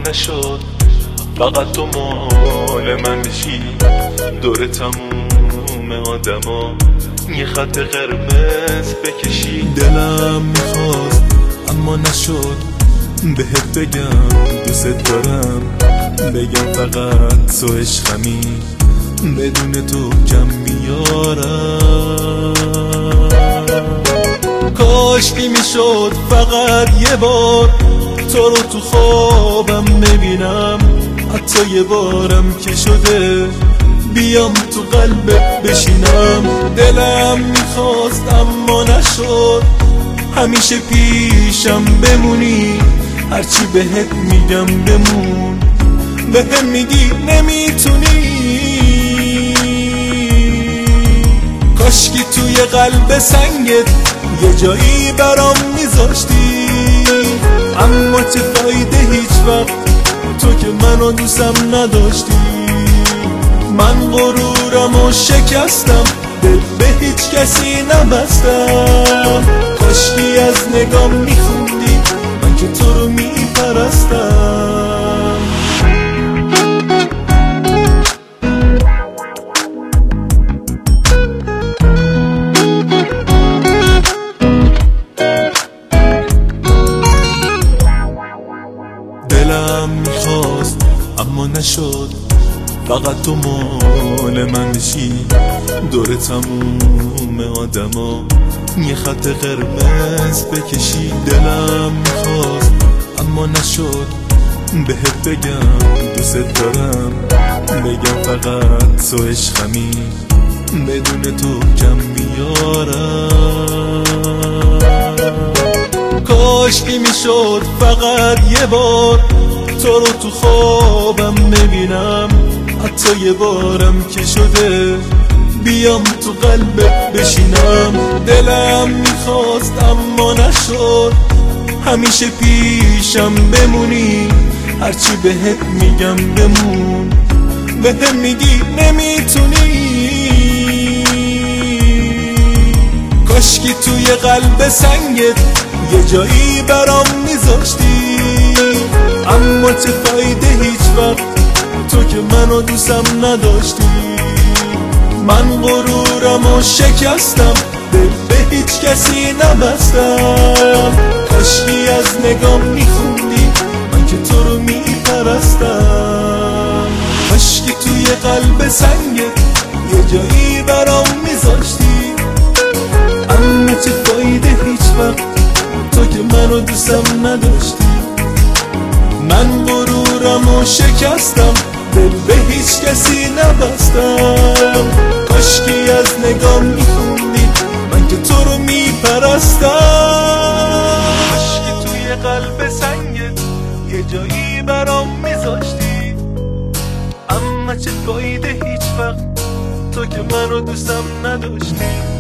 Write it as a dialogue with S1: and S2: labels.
S1: نشد فقط تو مال من بشی. دور تموم آدما یه خط قرمز بکشی. دلم میخواست اما نشد بهت بگم دوست دارم، بگم فقط تو عشقمی، بدون تو کم میارم. کاشکی میشد فقط یه بار تو رو تو خوابم ببینم، حتی یه بارم که شده بیام تو قلبت بشینم. دلم میخواست اما نشد، همیشه پیشم بمونی، هرچی بهت میگم بمون، بهم میگی نمیتونی. کاشکی توی قلب سنگت یه جایی برام میذاشتی، اما چه فایده هیچ وقت تو که منو دوستم نداشتی. من غرورمو شکستم، دل به هیچ کسی نبستم. کاشکی از نگام میخوندی من که تو رو میپرستم. دلم میخواست اما نشد فقط تو مال من بشی. دور تموم آدما یه خط قرمز بکشی. دلم میخواست اما نشد بهت بگم دوست دارم، بگم فقط تو عشقمی، بدون تو کم میارم. کاشکی میشد فقط یه بار تو رو تو خوابم ببینم، حتی یه بارم که شده بیام تو قلبت بشینم. دلم میخواست اما نشد، همیشه پیشم بمونی، هرچی بهت میگم بمون، بهم میگی نمیتونی. کاشکی توی قلب سنگت یه جایی برام میذاشتی، اما چه فایده هیچ وقت تو که منو دوستم نداشتی. من غرورمو شکستم، دل به هیچ کسی نبستم. کاشکی از نگام میخوندی من که تو رو میپرستم. کاشکی توی قلب سنگت یه جایی برام میذاشتی، اما چه فایده هیچ وقت تو که منو دوستم نداشتی. من غرورمو شکستم، دل به هیچ کسی نبستم. کاشکی از نگام میخوندی من که تو رو میپرستم. کاشکی توی قلب سنگت یه جایی برام میذاشتی، اما چه فایده هیچ وقت تو که منو دوستم نداشتی.